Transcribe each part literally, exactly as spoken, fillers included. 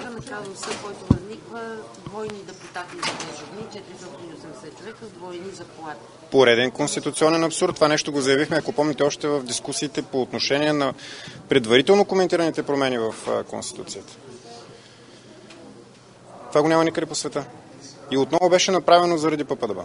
казуса, който възниква, двойни депутати за дежурни, четиристотин и осемдесет човека с двойни заплати. Пореден конституционен абсурд. Това нещо го заявихме, ако помните, още в дискусиите по отношение на предварително коментираните промени в Конституцията. Това го няма никъде по света. И отново беше направено заради ППДБ.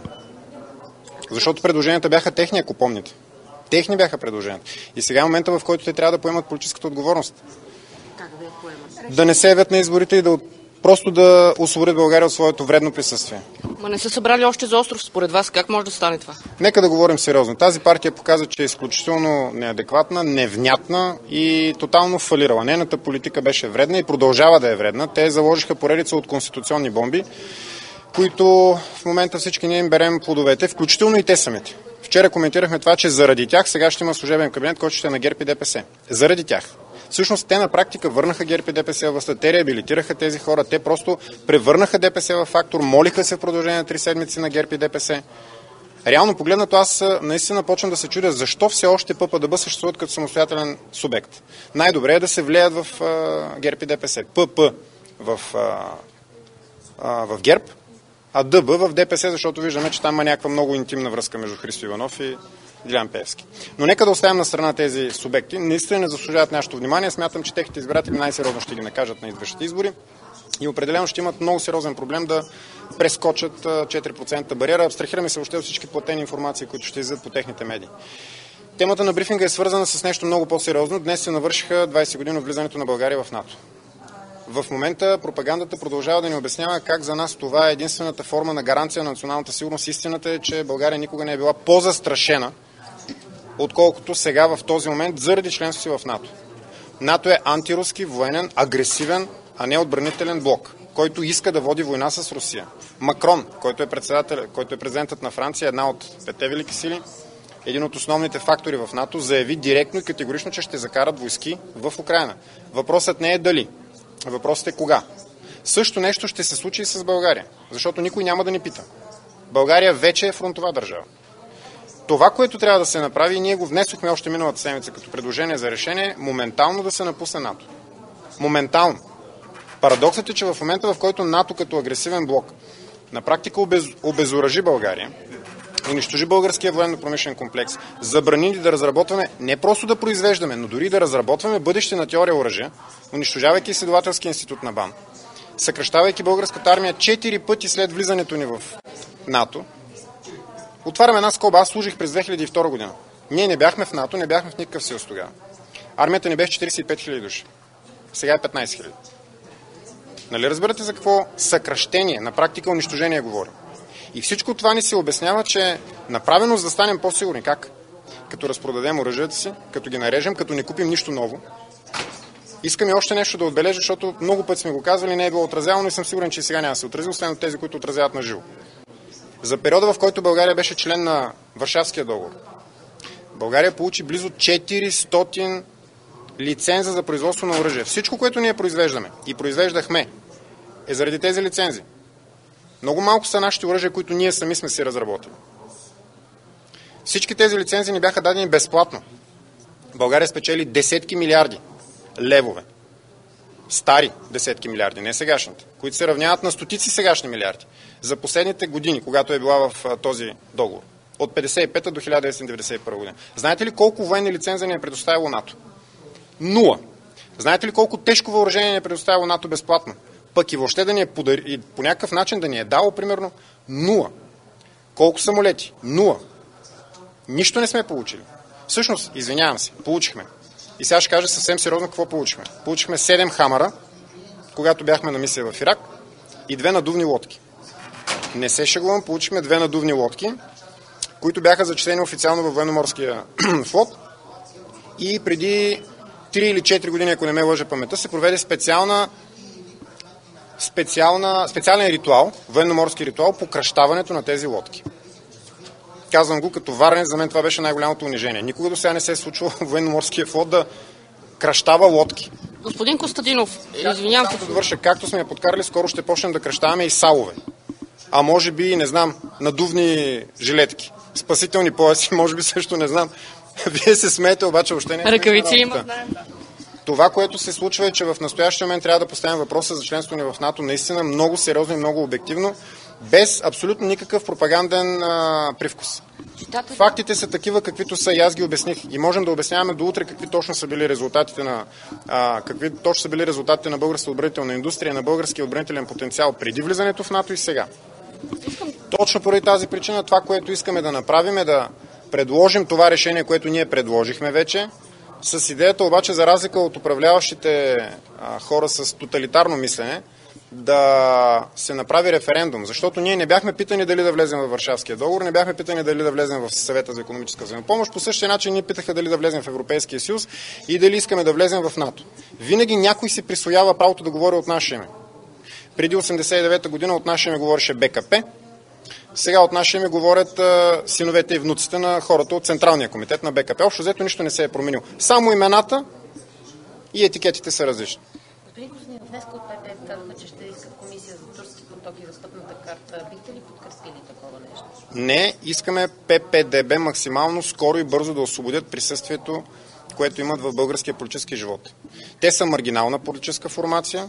Защото предложенията бяха техни, ако помните. Техни бяха предложенията. И сега е момента, в който те трябва да поемат политическата отговорност. Как да я поемат? Да не се явят на изборите и да просто да освободят България от своето вредно присъствие. Ма не са събрали още за остров, според вас. Как може да стане това? Нека да говорим сериозно. Тази партия показа, че е изключително неадекватна, невнятна и тотално фалирала. Нейната политика беше вредна и продължава да е вредна. Те заложиха поредица от конституционни бомби, които в момента всички ние им берем плодовете, включително и те самите. Вчера коментирахме това, че заради тях сега ще има служебен кабинет, който ще е на ГЕРБ и ДПС. Заради тях. Всъщност те на практика върнаха ГЕРБ и ДПС във властта, те реабилитираха тези хора, те просто превърнаха ДПС в фактор, молиха се в продължение на три седмици на ГЕРБ и ДПС. Реално погледнато аз наистина почвам да се чудя защо все още ППДБ съществуват като самостоятелен субект. Най-добре е да се влеят в а, ГЕРБ и ДПС. ПП в, а, а, в ГЕРБ, а ДБ в ДПС, защото виждаме, че там има някаква много интимна връзка между Христо Иванов и Делян Пеевски. Но нека да оставим на страна тези субекти. Наистина не заслужават нашето внимание. Смятам, че техните избиратели най-сериозно ще ги накажат на идващите избори и определено ще имат много сериозен проблем да прескочат четири процента бариера. Абстрахираме се въобще от всички платени информации, които ще излизат по техните медии. Темата на брифинга е свързана с нещо много по-сериозно. Днес се навършиха двайсет години от влизането на България в НАТО. В момента пропагандата продължава да ни обяснява как за нас това е единствената форма на гаранция на националната сигурност. Истината е, че България никога не е била по-застрашена, отколкото сега в този момент заради членството си в НАТО. НАТО е антируски, военен, агресивен, а не отбранителен блок, който иска да води война с Русия. Макрон, който е, председател, който е президентът на Франция, една от петте велики сили, един от основните фактори в НАТО, заяви директно и категорично, че ще закарат войски в Украйна. Въпросът не е дали. Въпросът е кога. Също нещо ще се случи и с България, защото никой няма да ни пита. България вече е фронтова държава. Това, което трябва да се направи, и ние го внесохме още миналата седмица като предложение за решение, моментално да се напусне НАТО. Моментално. Парадоксът е, че в момента, в който НАТО като агресивен блок на практика обез... обезоръжи България, унищожи българския военно-промишлен комплекс, забрани ни да разработваме, не просто да произвеждаме, но дори да разработваме бъдеще на теория оръжия, унищожавайки изследователски институт на БАН, съкращавайки българската армия четири пъти след влизането ни в НАТО. Отварям една скоба. Аз служих през две хиляди и втора година. Ние не бяхме в НАТО, не бяхме в никакъв съюз тогава. Армията ни беше четирийсет и пет хиляди души. Сега е петнайсет хиляди. Нали разбирате за какво съкращение, на практика унищожение говорим? И всичко това ни се обяснява, че е направено за да станем по-сигурни. Как? Като разпродадем оръжията си, като ги нарежем, като не купим нищо ново. Искам и още нещо да отбележа, защото много пъти сме го казвали, не е било отразявано и съм сигурен, че и сега няма да се отрази, освен от тези, които отразяват на живо. За периода, в който България беше член на Варшавския договор, България получи близо четиристотин лиценза за производство на оръжие. Всичко, което ние произвеждаме и произвеждахме, е заради тези лицензи. Много малко са нашите оръжия, които ние сами сме си разработили. Всички тези лицензи ни бяха дадени безплатно. България спечели десетки милиарди левове. Стари десетки милиарди, не сегашните, които се равняват на стотици сегашни милиарди. За последните години, когато е била в а, този договор. От петдесет и пета до хиляда деветстотин деветдесет и първа година. Знаете ли колко военни лиценза ни е предоставило НАТО? Нула. Знаете ли колко тежко въоръжение ни е предоставило НАТО безплатно? Пък и въобще да ни е подари, и по някакъв начин да ни е дало, примерно, нула. Колко самолети? Нула. Нищо не сме получили. Всъщност, извинявам се, получихме. И сега ще кажа съвсем сериозно какво получихме. Получихме седем хамара, когато бяхме на мисия в Ирак, и две надувни лодки. Не се шегувам, получихме две надувни лодки, които бяха зачислени официално във военноморския флот. И преди три или четири години, ако не ме лъже паметта, се проведе специална, специална, специален ритуал, военноморски ритуал по кръщаването на тези лодки. Казвам го като варнец, за мен това беше най-голямото унижение. Никога до сега не се е случвало в военноморския флот да кръщава лодки. Господин Костадинов, извинявам се. Да довърша, както сме я подкарали, скоро ще почнем да кръщаваме и салове. А може би, не знам, надувни жилетки. Спасителни пояси, може би също не знам. Вие се смеете, обаче въобще не е. Ръкавици има. Това, което се случва е, че в настоящия момент трябва да поставим въпроса за членство ни в НАТО наистина много сериозно и много обективно, без абсолютно никакъв пропаганден а, привкус. Фактите са такива, каквито са и аз ги обясних. И можем да обясняваме до утре какви точно са били резултатите на, а, какви точно са били резултатите на българската отбранителна индустрия, на българския отбранителен потенциал преди влизането в НАТО и сега. Точно поради тази причина това, което искаме да направим е да предложим това решение, което ние предложихме вече, с идеята обаче, за разлика от управляващите а, хора с тоталитарно мислене, да се направи референдум, защото ние не бяхме питани дали да влезем във Варшавския договор, не бяхме питани дали да влезем в Съвета за икономическа взаимопомощ, по същия начин ни питаха дали да влезем в Европейския съюз и дали искаме да влезем в НАТО. Винаги някой си присвоява правото да говори от наше име. Преди осемдесет и девета година от наше име говореше БКП, сега от наше име говорят а, синовете и внуците на хората от Централния комитет на БКП. Общо взето нищо не се е променило. Само имената и етикетите са различни. Господин Костадинов, днес от ПП казаха, че ще искат комисия за турски потоки за стъпната карта. Бихте ли подкрепили такова нещо? Не, искаме ППДБ максимално скоро и бързо да освободят присъствието, което имат в българския политически живот. Те са маргинална политическа формация,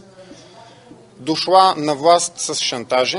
дошла на власт с шантажи,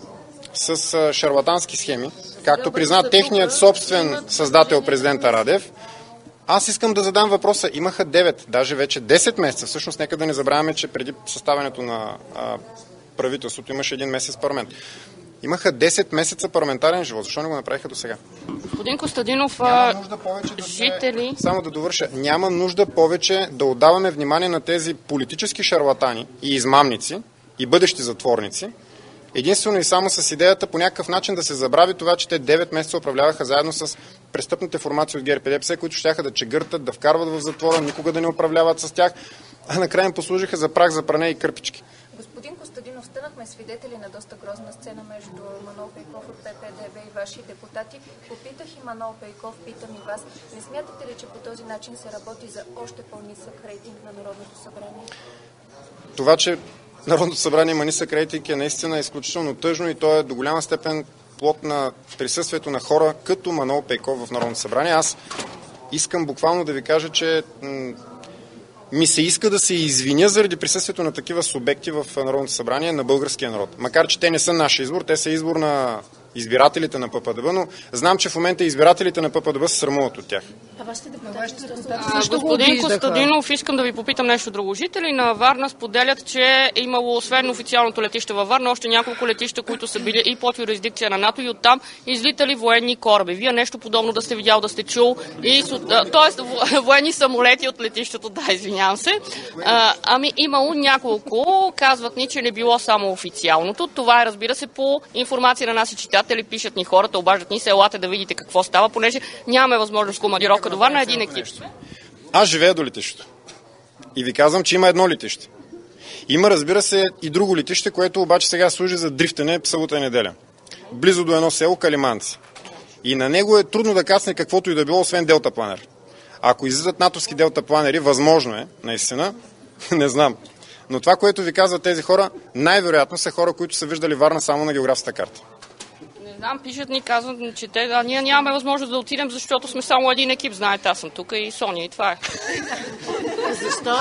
с шарлатански схеми, както призна техният собствен създател президента Радев. Аз искам да задам въпроса. Имаха девет, даже вече десет месеца. Всъщност нека да не забравяме, че преди съставянето на а, правителството имаше един месец парламент. Имаха десет месеца парламентарен живот. Защо не го направиха до сега? Господин Костадинов, Няма нужда повече да жители... Сме, само да довърша. Няма нужда повече да отдаваме внимание на тези политически шарлатани и измамници и бъдещи затворници, единствено и само с идеята по някакъв начин да се забрави това, че те девет месеца управляваха заедно с престъпните формации от ГЕРБ и ДПС, които щяха да чегъртат, да вкарват в затвора, никога да не управляват с тях, а накрая им послужиха за прах за пране и кърпички. Господин Костадинов, станахме свидетели на доста грозна сцена между Манол Пейков от ППДБ и ваши депутати. Попитах и Манол Пейков, питам и вас. Не смятате ли, че по този начин се работи за още по-нисък рейтинг на Народното събрание? Това, че Народното събрание има нисък рейтинг е наистина изключително тъжно и то е до голяма степен плод на присъствието на хора като Манол Пейков в Народното събрание. Аз искам буквално да ви кажа, че м- ми се иска да се извиня заради присъствието на такива субекти в Народното събрание на българския народ. Макар че те не са наш избор, те са избор на избирателите на ППДБ, но знам, че в момента избирателите на ППДБ се срамуват от тях. А вашите депутати А, господин Костадинов, искам да ви попитам нещо друго. Жители на Варна споделят, че е имало, освен официалното летище във Варна, още няколко летища, които са били и под юрисдикция на НАТО, и оттам излитали военни кораби. Вие нещо подобно да сте видял, да сте чул, и, т.е. военни самолети от летището, да, извинявам се. А, ами имало няколко, казват ни, че не било само официалното. Това е, разбира се, по информация на наши читатели, пишат ни хората, обаждат ни се, елате да видите какво става, понеже нямаме възможност командировка до Варна, един екип. Аз живея до летището. И ви казвам, че има едно летище. Има, разбира се, и друго летище, което обаче сега служи за дрифтане събота и неделя. Близо до едно село Калиманци. И на него е трудно да кацне каквото и да било, освен делтапланер. Ако излизат натовски делтапланери, възможно е, наистина, не знам. Но това, което ви казват тези хора, най-вероятно са хора, които са виждали Варна само на географската карта. Не знам, пишат ни, казват, че те, а ние нямаме възможност да отидем, защото сме само един екип. Знаете, аз съм тук и Соня, и това е. Защо?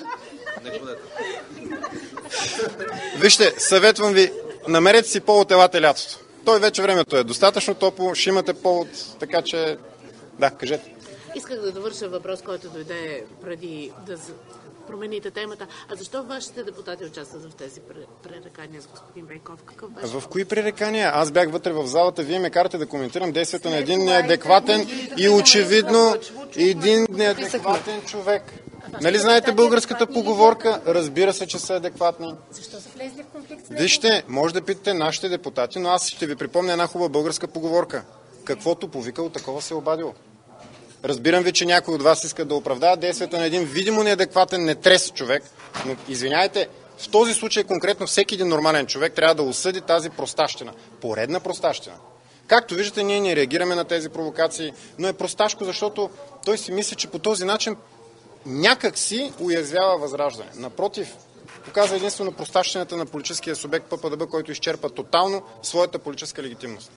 Вижте, съветвам ви, намерете си повод, елате лятото. Той вече времето е достатъчно топло, ще имате повод, така че... Да, кажете. Исках да довърша въпрос, който дойде преди да промените темата. А защо вашите депутати участват в тези пререкания с господин Пейков? Какъв беше? В кои пререкания? Аз бях вътре в залата, вие ме карате да коментирам действията на един неадекватен и очевидно един неадекватен човек. Нали знаете българската поговорка? Разбира се, че са адекватни. Защо са влезли в конфликт с него? Вижте, може да питате нашите депутати, но аз ще ви припомня една хубава българска поговорка. Каквото повикал, такова се е обадило. Разбирам ви, че някой от вас иска да оправдава действията на един видимо неадекватен, нетрес човек, но извиняйте, в този случай конкретно всеки един нормален човек трябва да осъди тази простащина. Поредна простащина. Както виждате, ние не реагираме на тези провокации, но е просташко, защото той си мисли, че по този начин някак си уязвява Възраждане. Напротив, показва единствено простащината на политическия субект ППДБ, който изчерпа тотално своята политическа легитимност.